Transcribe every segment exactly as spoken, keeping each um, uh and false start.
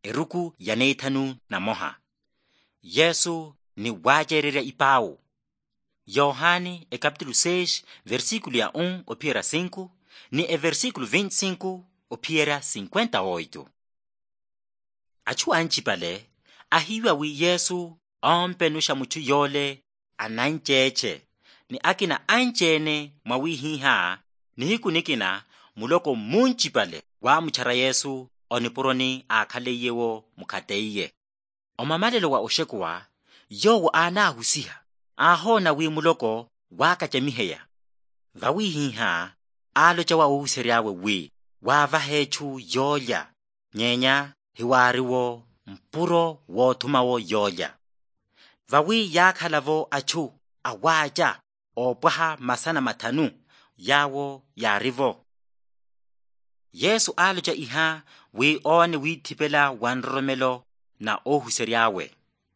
eruku yaneithanu na moha. Yesu ni wajerere ipau. Yohane e capítulo seis, versículo ya um opiera cinco, ni e versículo vinte e cinco opiera cinquenta e oito. Achu anchipale, ahiwa wi Yesu ompenusha muchu yole anancheche, ni akina anchene mwawihiha, ni hiku nikina muloko munchipale wa muchara Yesu onipuroni akhaleyewo mukhateiye. Omamalelo wa oshekuwa, yowo anahusiha, ahona wi muloko wakachemiheya. Vawihiha, alocha wa ohuseriawe wi, wavahechu yolya, nyenya hiwariwo mpuro wothumawo yolya. Vawi yakhalavo achu awaja opwaha masana mathanu yawo yarivo. Yesu alocha iha wi one withipela wanromelo na ohuseriawe.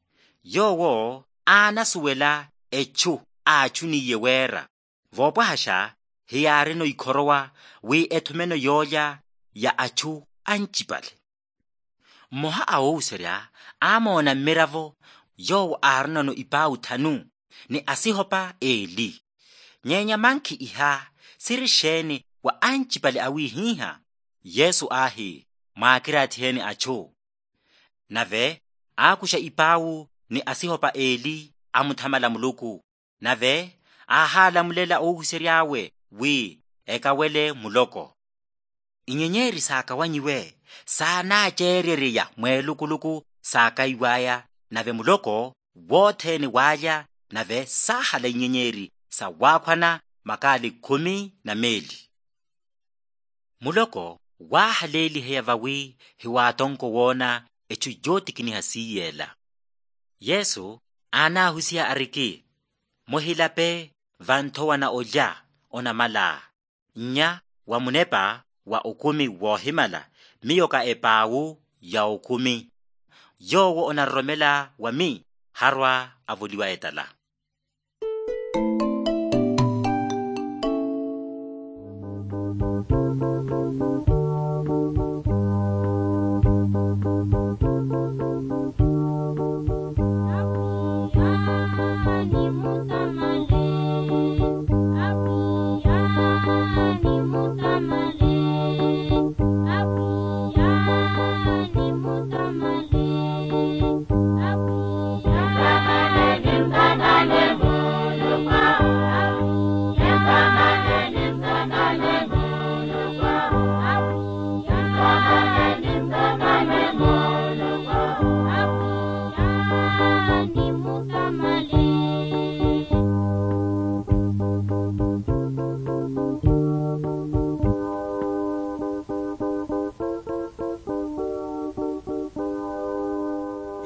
Yowo anasuwela echu achuniye wera, vopwahasha hiyarino ikhorowa wi ethumeno yolya ya achu anchipale. Moha ahohuseria amona miravo yowo arnano ipau thanu ni asihopa eli. Nyenya manki iha sirisheni wa anchipale awihiha. Yesu ahi makiratheni achu. Nave akusha ipau ni asihopa eli amuthamala muluku. Nave ahala mulela ohuseriawe wi ekawele muloko. Inyenyeri sakawanyiwe sana chereriya mwelukuluku sakaiwaya. Nave muloko wotheni walya. Nave sahala inyenyeri sa wakhwana makali kumi na meli. Muloko wahaleli heya vawi hiwatonko wona echu yotikini hasiyela. Yesu anahusiha ariki, mohilape vanthowa na olya ona mala, nya wa munepa wa ukumi wohimala, miyoka epawu ya ukumi. Yowo onaromela wa mi harwa avuliwa etala.